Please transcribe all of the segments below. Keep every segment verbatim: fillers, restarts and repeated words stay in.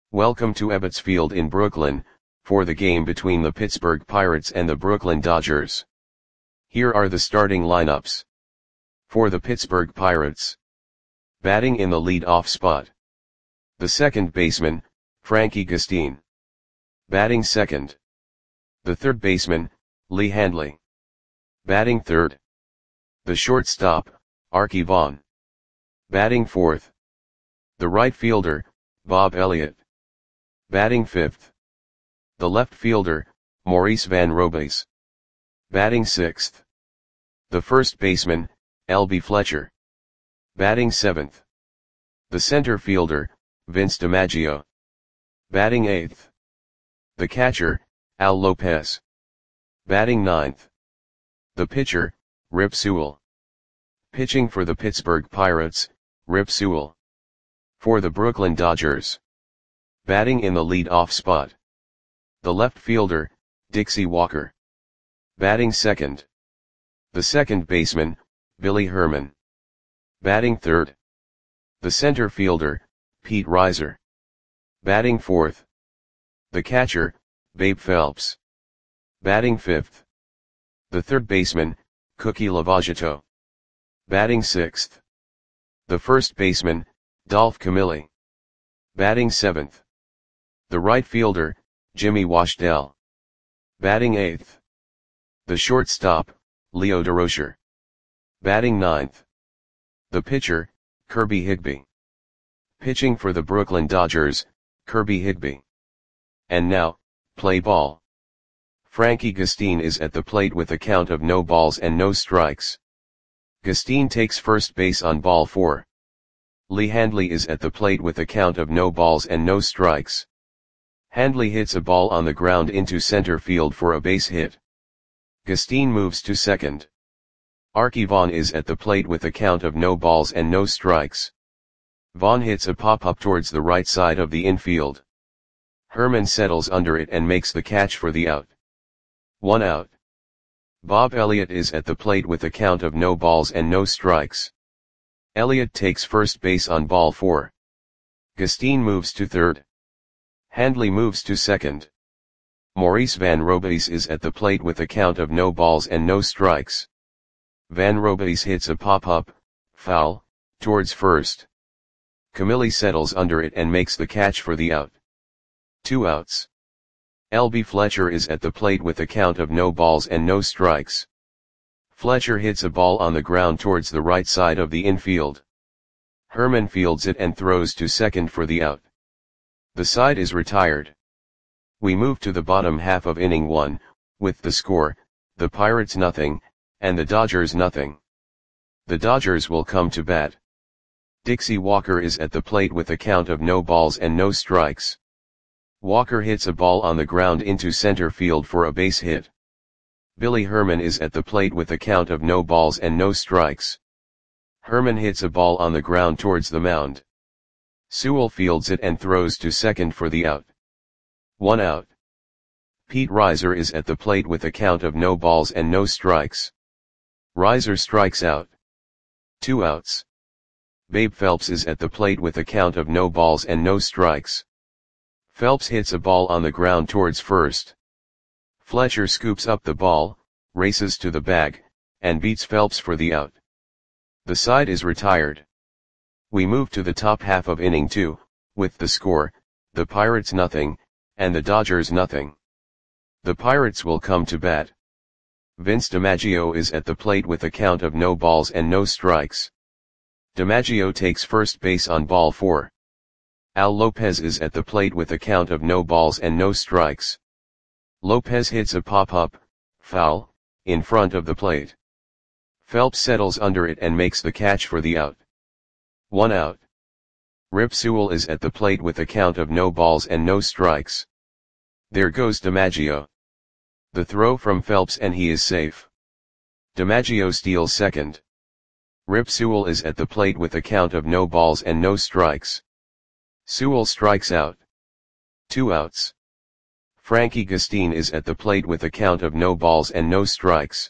Welcome to Ebbets Field in Brooklyn, for the game between the Pittsburgh Pirates and the Brooklyn Dodgers. Here are the starting lineups. For the Pittsburgh Pirates. Batting in the lead-off spot. The second baseman, Frankie Gustin. Batting second. The third baseman, Lee Handley. Batting third. The shortstop, Arky Vaughan. Batting fourth. The right fielder, Bob Elliott. Batting fifth. The left fielder, Maurice Van Robays. Batting sixth. The first baseman, L B Fletcher. Batting seventh. The center fielder, Vince DiMaggio. Batting eighth. The catcher, Al Lopez. Batting ninth. The pitcher, Rip Sewell. Pitching for the Pittsburgh Pirates, Rip Sewell. For the Brooklyn Dodgers. Batting in the lead-off spot. The left fielder, Dixie Walker. Batting second. The second baseman, Billy Herman. Batting third. The center fielder, Pete Reiser. Batting fourth. The catcher, Babe Phelps. Batting fifth. The third baseman, Cookie Lavagetto. Batting sixth. The first baseman, Dolph Camilli. Batting seventh. The right fielder, Jimmy Washdell. Batting eighth. The shortstop, Leo Durocher. Batting ninth. The pitcher, Kirby Higbee. Pitching for the Brooklyn Dodgers, Kirby Higbee. And now, play ball. Frankie Gustin is at the plate with a count of no balls and no strikes. Gustin takes first base on ball four. Lee Handley is at the plate with a count of no balls and no strikes. Handley hits a ball on the ground into center field for a base hit. Gustin moves to second. Arky Vaughan is at the plate with a count of no balls and no strikes. Vaughan hits a pop-up towards the right side of the infield. Herman settles under it and makes the catch for the out. One out. Bob Elliott is at the plate with a count of no balls and no strikes. Elliott takes first base on ball four. Gustin moves to third. Handley moves to second. Maurice Van Robays is at the plate with a count of no balls and no strikes. Van Robays hits a pop-up, foul, towards first. Camilli settles under it and makes the catch for the out. Two outs. L B Fletcher is at the plate with a count of no balls and no strikes. Fletcher hits a ball on the ground towards the right side of the infield. Herman fields it and throws to second for the out. The side is retired. We move to the bottom half of inning one, with the score, the Pirates nothing, and the Dodgers nothing. The Dodgers will come to bat. Dixie Walker is at the plate with a count of no balls and no strikes. Walker hits a ball on the ground into center field for a base hit. Billy Herman is at the plate with a count of no balls and no strikes. Herman hits a ball on the ground towards the mound. Sewell fields it and throws to second for the out. One out. Pete Reiser is at the plate with a count of no balls and no strikes. Reiser strikes out. Two outs. Babe Phelps is at the plate with a count of no balls and no strikes. Phelps hits a ball on the ground towards first. Fletcher scoops up the ball, races to the bag, and beats Phelps for the out. The side is retired. We move to the top half of inning two, with the score, the Pirates nothing, and the Dodgers nothing. The Pirates will come to bat. Vince DiMaggio is at the plate with a count of no balls and no strikes. DiMaggio takes first base on ball four. Al Lopez is at the plate with a count of no balls and no strikes. Lopez hits a pop-up, foul, in front of the plate. Phelps settles under it and makes the catch for the out. One out. Rip Sewell is at the plate with a count of no balls and no strikes. There goes DiMaggio. The throw from Phelps and he is safe. DiMaggio steals second. Rip Sewell is at the plate with a count of no balls and no strikes. Sewell strikes out. Two outs. Frankie Gustin is at the plate with a count of no balls and no strikes.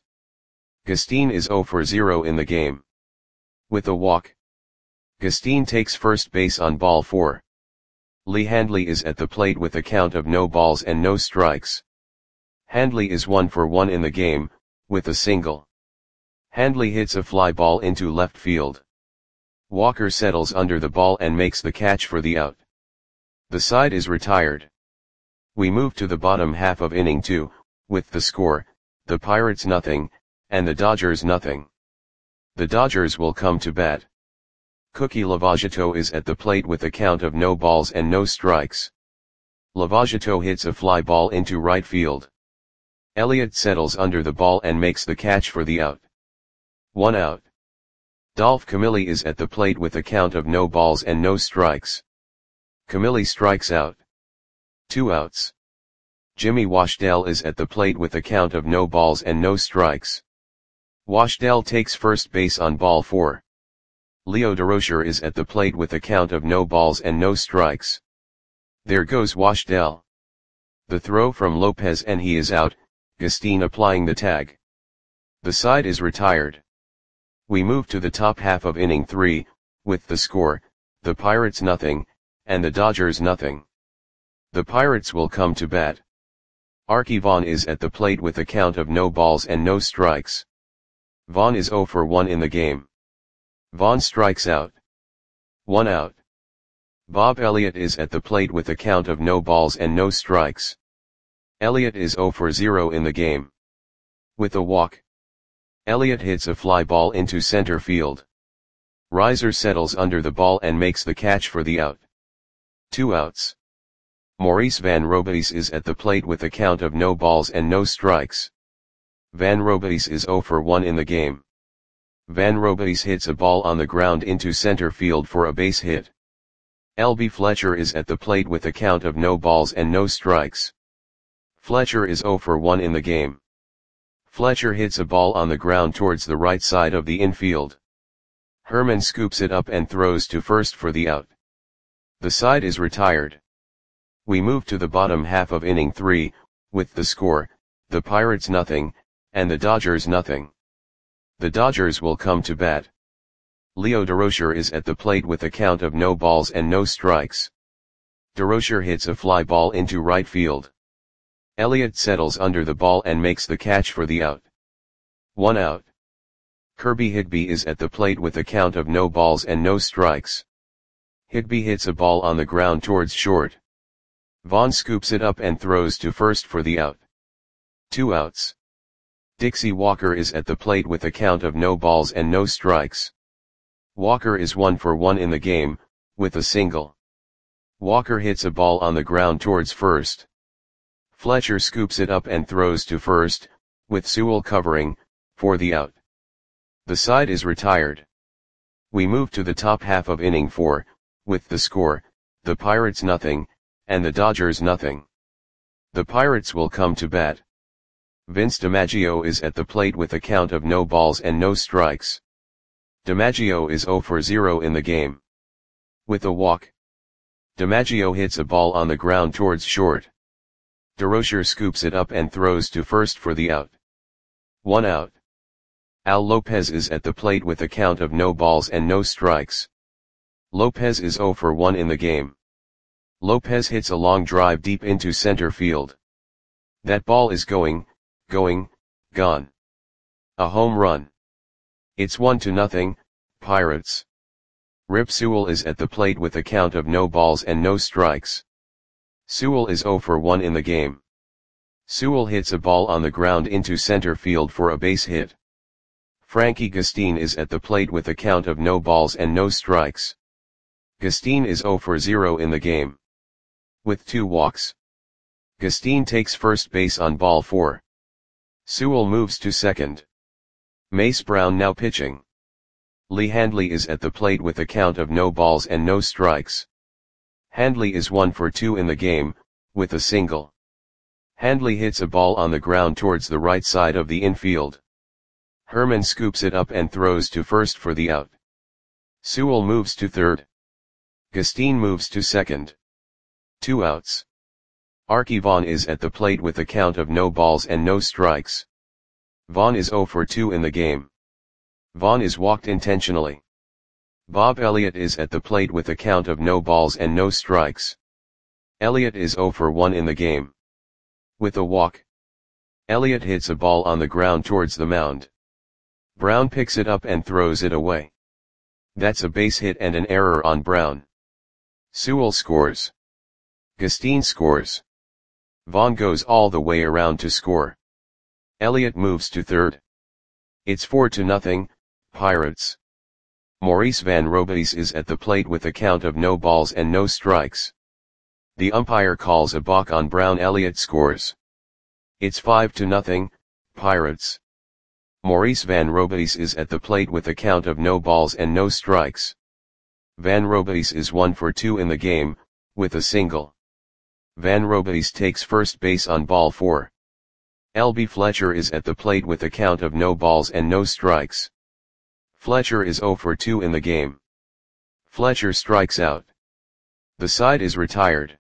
Gustin is zero for zero in the game. With a walk. Gustin takes first base on ball four. Lee Handley is at the plate with a count of no balls and no strikes. Handley is one for one in the game, with a single. Handley hits a fly ball into left field. Walker settles under the ball and makes the catch for the out. The side is retired. We move to the bottom half of inning two, with the score, the Pirates nothing, and the Dodgers nothing. The Dodgers will come to bat. Cookie Lavagetto is at the plate with a count of no balls and no strikes. Lavagetto hits a fly ball into right field. Elliott settles under the ball and makes the catch for the out. One out. Dolph Camilli is at the plate with a count of no balls and no strikes. Camilli strikes out. Two outs. Jimmy Washdale is at the plate with a count of no balls and no strikes. Washdale takes first base on ball four. Leo Durocher is at the plate with a count of no balls and no strikes. There goes Washdale. The throw from Lopez and he is out, Gustin applying the tag. The side is retired. We move to the top half of inning three, with the score, the Pirates nothing, and the Dodgers nothing. The Pirates will come to bat. Arky Vaughan is at the plate with a count of no balls and no strikes. Vaughan is zero for one in the game. Vaughan strikes out. One out. Bob Elliott is at the plate with a count of no balls and no strikes. Elliott is zero for zero in the game. With a walk. Elliott hits a fly ball into center field. Reiser settles under the ball and makes the catch for the out. Two outs. Maurice Van Robays is at the plate with a count of no balls and no strikes. Van Robays is zero for one in the game. Van Robays hits a ball on the ground into center field for a base hit. L B Fletcher is at the plate with a count of no balls and no strikes. Fletcher is zero for one in the game. Fletcher hits a ball on the ground towards the right side of the infield. Herman scoops it up and throws to first for the out. The side is retired. We move to the bottom half of inning three, with the score, the Pirates nothing, and the Dodgers nothing. The Dodgers will come to bat. Leo Durocher is at the plate with a count of no balls and no strikes. Durocher hits a fly ball into right field. Elliott settles under the ball and makes the catch for the out. One out. Kirby Higby is at the plate with a count of no balls and no strikes. Higby hits a ball on the ground towards short. Vaughn scoops it up and throws to first for the out. Two outs. Dixie Walker is at the plate with a count of no balls and no strikes. Walker is one for one in the game, with a single. Walker hits a ball on the ground towards first. Fletcher scoops it up and throws to first, with Sewell covering, for the out. The side is retired. We move to the top half of inning four, with the score, the Pirates nothing, and the Dodgers nothing. The Pirates will come to bat. Vince DiMaggio is at the plate with a count of no balls and no strikes. DiMaggio is zero for zero in the game. With a walk. DiMaggio hits a ball on the ground towards short. Durocher scoops it up and throws to first for the out. One out. Al Lopez is at the plate with a count of no balls and no strikes. Lopez is zero for one in the game. Lopez hits a long drive deep into center field. That ball is going, going, gone. A home run. It's one to nothing, Pirates. Rip Sewell is at the plate with a count of no balls and no strikes. Sewell is zero for one in the game. Sewell hits a ball on the ground into center field for a base hit. Frankie Gustin is at the plate with a count of no balls and no strikes. Gustin is zero for zero in the game. With two walks. Gustin takes first base on ball four. Sewell moves to second. Mace Brown now pitching. Lee Handley is at the plate with a count of no balls and no strikes. Handley is one for two in the game, with a single. Handley hits a ball on the ground towards the right side of the infield. Herman scoops it up and throws to first for the out. Sewell moves to third. Gustin moves to second. Two outs. Arky Vaughan is at the plate with a count of no balls and no strikes. Vaughan is zero for two in the game. Vaughan is walked intentionally. Bob Elliott is at the plate with a count of no balls and no strikes. Elliott is zero for one in the game. With a walk, Elliott hits a ball on the ground towards the mound. Brown picks it up and throws it away. That's a base hit and an error on Brown. Sewell scores. Gustin scores. Vaughn goes all the way around to score. Elliott moves to third. It's four to nothing, Pirates. Maurice Van Robies is at the plate with a count of no balls and no strikes. The umpire calls a balk on Brown. Elliott scores. It's five to nothing, Pirates. Maurice Van Robies is at the plate with a count of no balls and no strikes. Van Robies is one for two in the game, with a single. Van Robies takes first base on ball four. L B Fletcher is at the plate with a count of no balls and no strikes. Fletcher is zero for two in the game. Fletcher strikes out. The side is retired.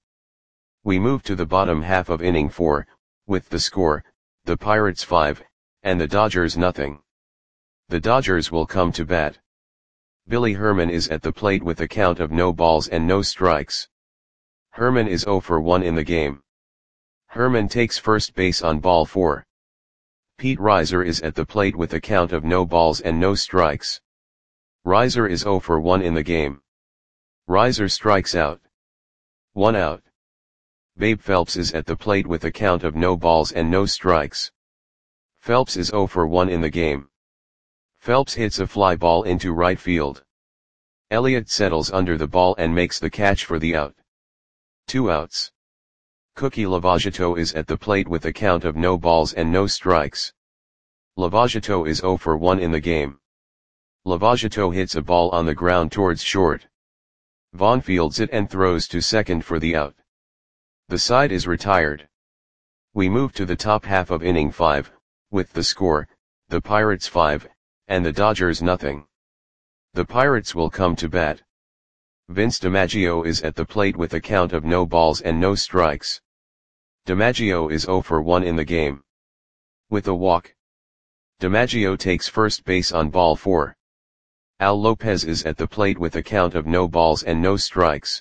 We move to the bottom half of inning four, with the score, the Pirates five, and the Dodgers nothing. The Dodgers will come to bat. Billy Herman is at the plate with a count of no balls and no strikes. Herman is zero for one in the game. Herman takes first base on ball four. Pete Reiser is at the plate with a count of no balls and no strikes. Reiser is zero for one in the game. Reiser strikes out. One out. Babe Phelps is at the plate with a count of no balls and no strikes. Phelps is zero for one in the game. Phelps hits a fly ball into right field. Elliott settles under the ball and makes the catch for the out. Two outs. Cookie Lavageto is at the plate with a count of no balls and no strikes. Lavageto is zero for one in the game. Lavageto hits a ball on the ground towards short. Vaughn fields it and throws to second for the out. The side is retired. We move to the top half of inning five, with the score, the Pirates five, and the Dodgers nothing. The Pirates will come to bat. Vince DiMaggio is at the plate with a count of no balls and no strikes. DiMaggio is zero for one in the game. With a walk, DiMaggio takes first base on ball four. Al Lopez is at the plate with a count of no balls and no strikes.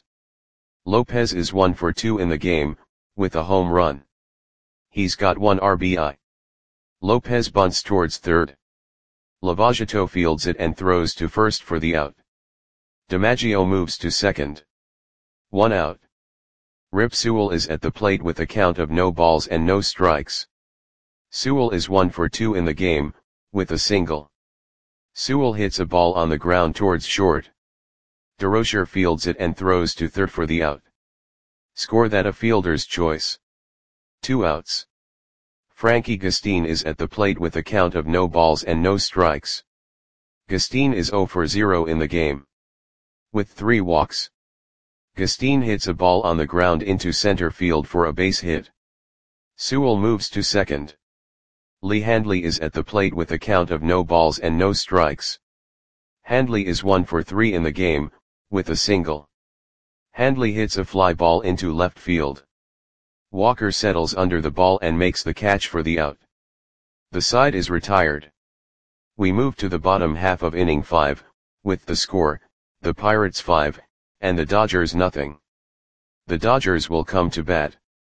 Lopez is one for two in the game, with a home run. He's got one R B I. Lopez bunts towards third. Lavageto fields it and throws to first for the out. DiMaggio moves to second. One out. Rip Sewell is at the plate with a count of no balls and no strikes. Sewell is one for two in the game, with a single. Sewell hits a ball on the ground towards short. DeRocher fields it and throws to third for the out. Score that a fielder's choice. Two outs. Frankie Gustin is at the plate with a count of no balls and no strikes. Gustin is zero for zero in the game. With three walks, Gustin hits a ball on the ground into center field for a base hit. Sewell moves to second. Lee Handley is at the plate with a count of no balls and no strikes. Handley is one for three in the game, with a single. Handley hits a fly ball into left field. Walker settles under the ball and makes the catch for the out. The side is retired. We move to the bottom half of inning five, with the score, the Pirates five, and the Dodgers nothing. The Dodgers will come to bat.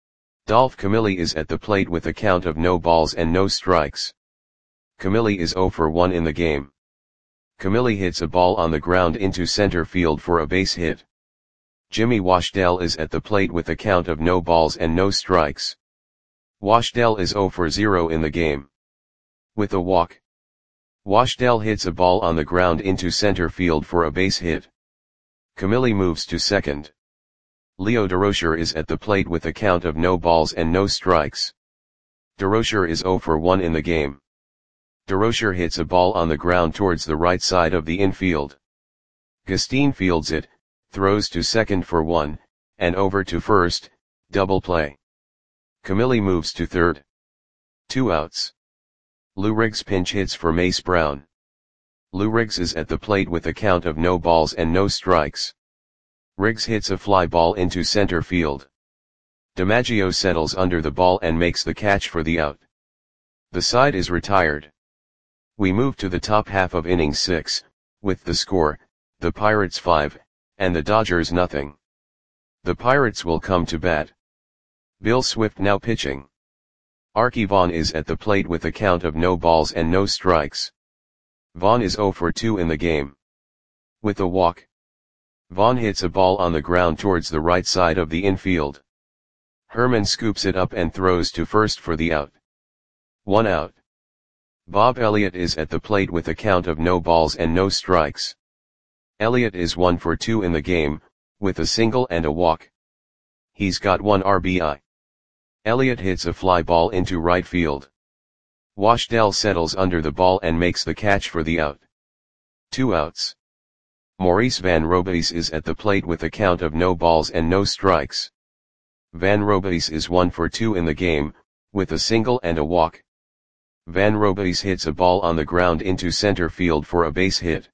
Dolph Camilli is at the plate with a count of no balls and no strikes. Camilli is zero for one in the game. Camilli hits a ball on the ground into center field for a base hit. Jimmy Washdell is at the plate with a count of no balls and no strikes. Washdell is zero for zero in the game. With a walk, Washdell hits a ball on the ground into center field for a base hit. Camilli moves to second. Leo DeRocher is at the plate with a count of no balls and no strikes. DeRocher is zero for one in the game. DeRocher hits a ball on the ground towards the right side of the infield. Gustin fields it, throws to second for one, and over to first, double play. Camilli moves to third. Two outs. Lou Riggs pinch hits for Mace Brown. Lou Riggs is at the plate with a count of no balls and no strikes. Riggs hits a fly ball into center field. DiMaggio settles under the ball and makes the catch for the out. The side is retired. We move to the top half of inning six, with the score, the Pirates five, and the Dodgers nothing. The Pirates will come to bat. Bill Swift now pitching. Arky Vaughan is at the plate with a count of no balls and no strikes. Vaughan is oh for two in the game. With a walk. Vaughan hits a ball on the ground towards the right side of the infield. Herman scoops it up and throws to first for the out. One out. Bob Elliott is at the plate with a count of no balls and no strikes. Elliott is one for two in the game, with a single and a walk. He's got one R B I. Elliott hits a fly ball into right field. Washdell settles under the ball and makes the catch for the out. Two outs. Maurice Van Robeis is at the plate with a count of no balls and no strikes. Van Robeis is one for two in the game, with a single and a walk. Van Robeis hits a ball on the ground into center field for a base hit.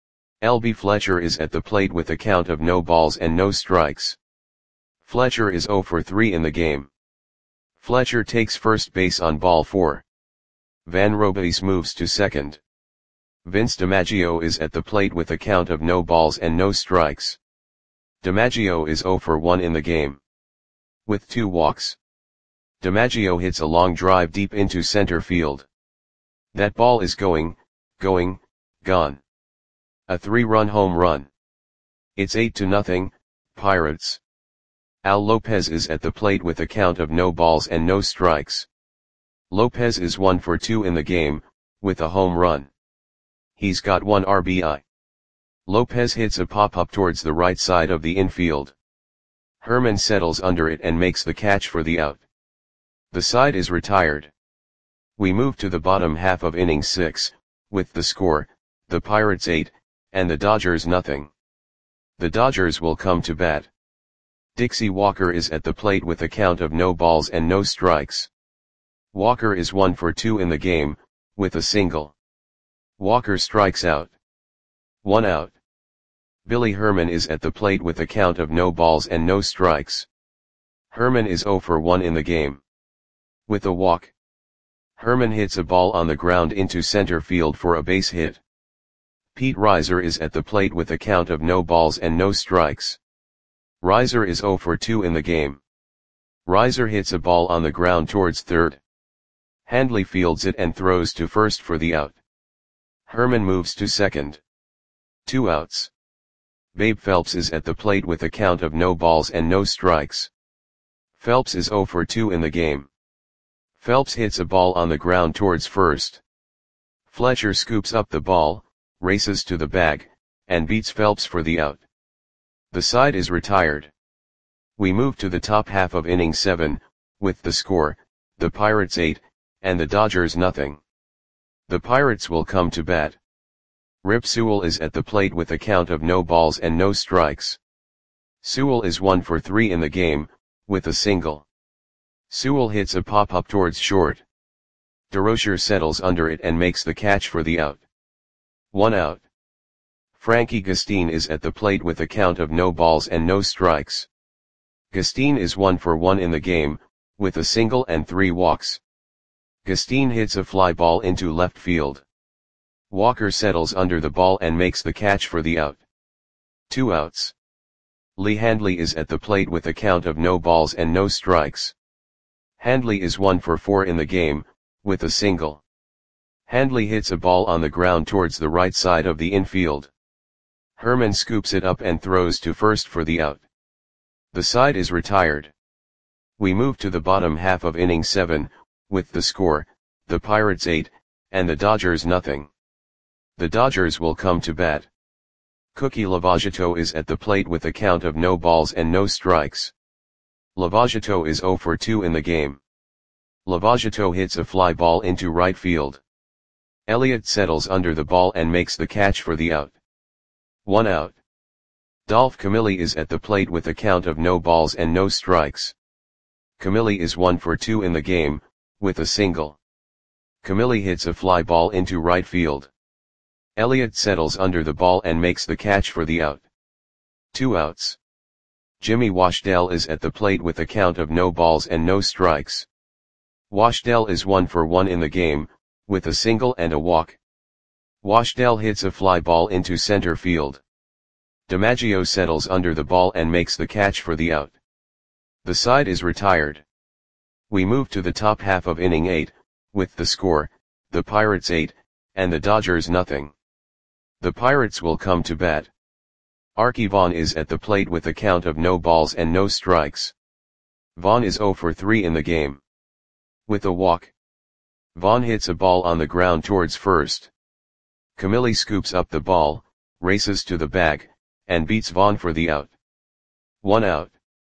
L B Fletcher is at the plate with a count of no balls and no strikes. Fletcher is oh for three in the game. Fletcher takes first base on ball four. Van Robeis moves to second. Vince DiMaggio is at the plate with a count of no balls and no strikes. DiMaggio is oh for one in the game. With two walks. DiMaggio hits a long drive deep into center field. That ball is going, going, gone. A three-run home run. It's eight to nothing, Pirates. Al Lopez is at the plate with a count of no balls and no strikes. Lopez is one for two in the game, with a home run. He's got one R B I. Lopez hits a pop-up towards the right side of the infield. Herman settles under it and makes the catch for the out. The side is retired. We move to the bottom half of inning six, with the score, the Pirates eight, and the Dodgers nothing. The Dodgers will come to bat. Dixie Walker is at the plate with a count of no balls and no strikes. Walker is one for two in the game, with a single. Walker strikes out. One out. Billy Herman is at the plate with a count of no balls and no strikes. Herman is oh for one in the game. With a walk. Herman hits a ball on the ground into center field for a base hit. Pete Reiser is at the plate with a count of no balls and no strikes. Reiser is oh for two in the game. Reiser hits a ball on the ground towards third. Handley fields it and throws to first for the out. Herman moves to second. Two outs. Babe Phelps is at the plate with a count of no balls and no strikes. Phelps is oh for two in the game. Phelps hits a ball on the ground towards first. Fletcher scoops up the ball, races to the bag, and beats Phelps for the out. The side is retired. We move to the top half of inning seven, with the score, the Pirates eight, and the Dodgers nothing. The Pirates will come to bat. Rip Sewell is at the plate with a count of no balls and no strikes. Sewell is one for three in the game, with a single. Sewell hits a pop-up towards short. DeRocher settles under it and makes the catch for the out. One out. Frankie Gustine is at the plate with a count of no balls and no strikes. Gustine is one for one in the game, with a single and three walks. Gustine hits a fly ball into left field. Walker settles under the ball and makes the catch for the out. Two outs. Lee Handley is at the plate with a count of no balls and no strikes. Handley is one for four in the game, with a single. Handley hits a ball on the ground towards the right side of the infield. Herman scoops it up and throws to first for the out. The side is retired. We move to the bottom half of inning seven, with the score, the Pirates eight, and the Dodgers nothing. The Dodgers will come to bat. Cookie Lavagetto is at the plate with a count of no balls and no strikes. Lavagetto is oh for two in the game. Lavagetto hits a fly ball into right field. Elliott settles under the ball and makes the catch for the out. One out. Dolph Camilli is at the plate with a count of no balls and no strikes. Camilli is one for two in the game, with a single. Camilli hits a fly ball into right field. Elliott settles under the ball and makes the catch for the out. Two outs. Jimmy Washdell is at the plate with a count of no balls and no strikes. Washdell is one for one in the game, with a single and a walk. Washdell hits a fly ball into center field. DiMaggio settles under the ball and makes the catch for the out. The side is retired. We move to the top half of inning eight, with the score, the Pirates eight, and the Dodgers nothing. The Pirates will come to bat. Arky Vaughan is at the plate with a count of no balls and no strikes. Vaughan is oh for three in the game. With a walk, Vaughan hits a ball on the ground towards first. Camilli scoops up the ball, races to the bag, and beats Vaughan for the out. One out.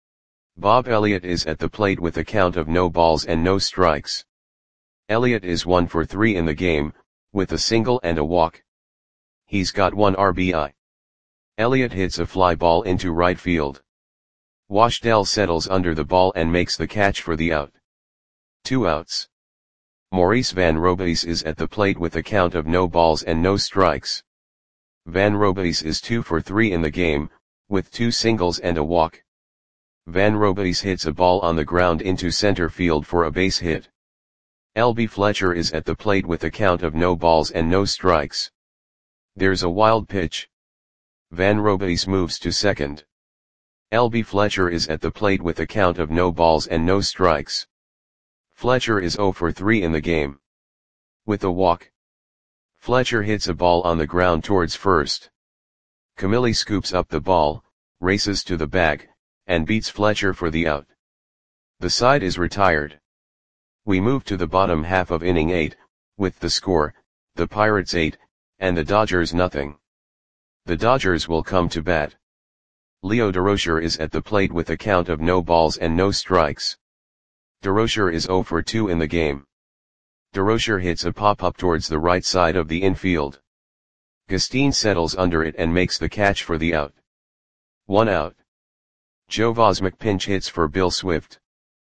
Bob Elliott is at the plate with a count of no balls and no strikes. Elliott is one for three in the game, with a single and a walk. He's got one R B I. Elliott hits a fly ball into right field. Washdell settles under the ball and makes the catch for the out. Two outs. Maurice Van Robays is at the plate with a count of no balls and no strikes. Van Robays is two for three in the game, with two singles and a walk. Van Robays hits a ball on the ground into center field for a base hit. L B Fletcher is at the plate with a count of no balls and no strikes. There's a wild pitch. Van Robays moves to second. L B Fletcher is at the plate with a count of no balls and no strikes. Fletcher is oh for three in the game. With a walk, Fletcher hits a ball on the ground towards first. Camilli scoops up the ball, races to the bag, and beats Fletcher for the out. The side is retired. We move to the bottom half of inning eight, with the score, the Pirates eight, and the Dodgers nothing. The Dodgers will come to bat. Leo Durocher is at the plate with a count of no balls and no strikes. Durocher is oh for two in the game. Durocher hits a pop-up towards the right side of the infield. Gustine settles under it and makes the catch for the out. One out. Joe Vosmick pinch hits for Bill Swift.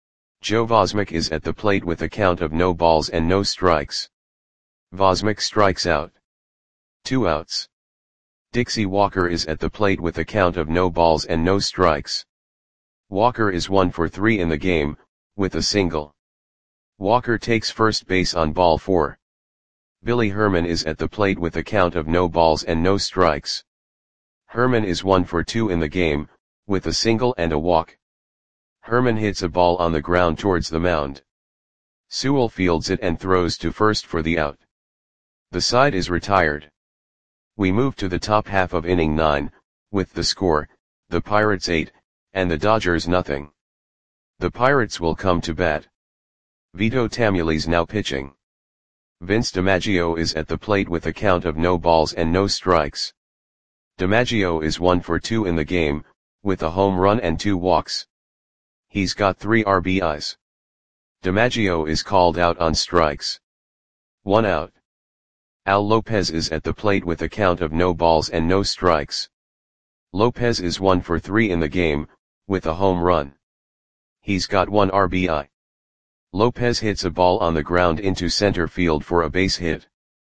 Joe Vosmick is at the plate with a count of no balls and no strikes. Vosmick strikes out. Two outs. Dixie Walker is at the plate with a count of no balls and no strikes. Walker is one for three in the game, with a single. Walker takes first base on ball four. Billy Herman is at the plate with a count of no balls and no strikes. Herman is one for two in the game, with a single and a walk. Herman hits a ball on the ground towards the mound. Sewell fields it and throws to first for the out. The side is retired. We move to the top half of inning nine, with the score, the Pirates eight, and the Dodgers nothing. The Pirates will come to bat. Vito Tamules now pitching. Vince DiMaggio is at the plate with a count of no balls and no strikes. DiMaggio is one for two in the game, with a home run and two walks. He's got three R B Is. DiMaggio is called out on strikes. One out. Al Lopez is at the plate with a count of no balls and no strikes. Lopez is one for three in the game, with a home run. He's got one R B I. Lopez hits a ball on the ground into center field for a base hit.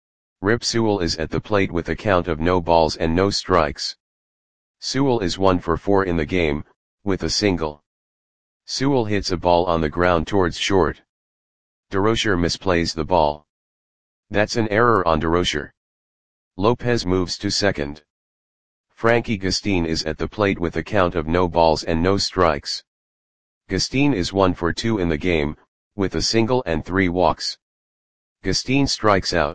Rip Sewell is at the plate with a count of no balls and no strikes. Sewell is one for four in the game, with a single. Sewell hits a ball on the ground towards short. Durocher misplays the ball. That's an error on Durocher. Lopez moves to second. Frankie Gustine is at the plate with a count of no balls and no strikes. Gustine is one for two in the game, with a single and three walks. Gustine strikes out.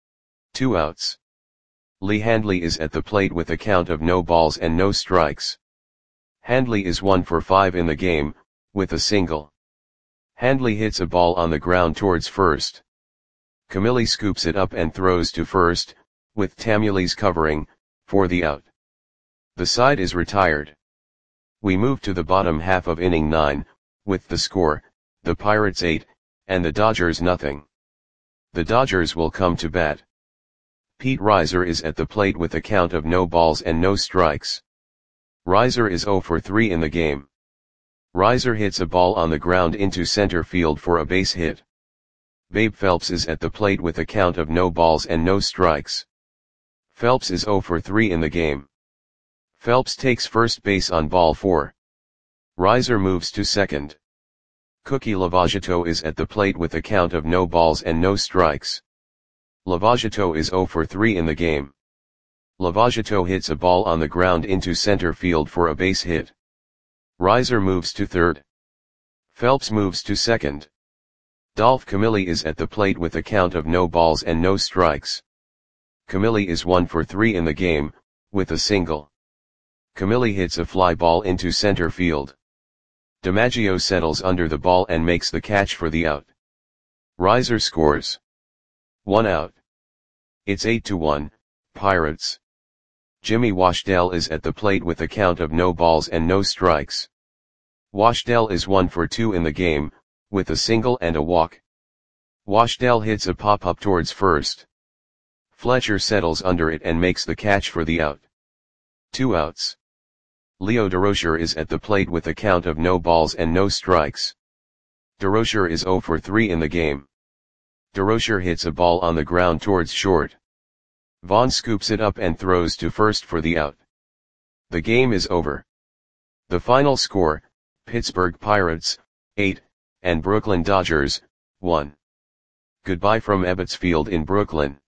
Two outs. Lee Handley is at the plate with a count of no balls and no strikes. Handley is one for five in the game, with a single. Handley hits a ball on the ground towards first. Camilli scoops it up and throws to first, with Tamules covering, for the out. The side is retired. We move to the bottom half of inning nine, with the score, the Pirates eight, and the Dodgers nothing. The Dodgers will come to bat. Pete Reiser is at the plate with a count of no balls and no strikes. Reiser is oh for three in the game. Reiser hits a ball on the ground into center field for a base hit. Babe Phelps is at the plate with a count of no balls and no strikes. Phelps is oh for three in the game. Phelps takes first base on ball four. Reiser moves to second. Cookie Lavagetto is at the plate with a count of no balls and no strikes. Lavagetto is oh for three in the game. Lavajato hits a ball on the ground into center field for a base hit. Reiser moves to third. Phelps moves to second. Dolph Camilli is at the plate with a count of no balls and no strikes. Camilli is one for three in the game, with a single. Camilli hits a fly ball into center field. DiMaggio settles under the ball and makes the catch for the out. Reiser scores. One out. It's eight to one, Pirates. Jimmy Washdell is at the plate with a count of no balls and no strikes. Washdell is one for two in the game, with a single and a walk. Washdell hits a pop-up towards first. Fletcher settles under it and makes the catch for the out. Two outs. Leo Durocher is at the plate with a count of no balls and no strikes. Durocher is zero for three in the game. Durocher hits a ball on the ground towards short. Vaughn scoops it up and throws to first for the out. The game is over. The final score, Pittsburgh Pirates, eight, and Brooklyn Dodgers, one. Goodbye from Ebbets Field in Brooklyn.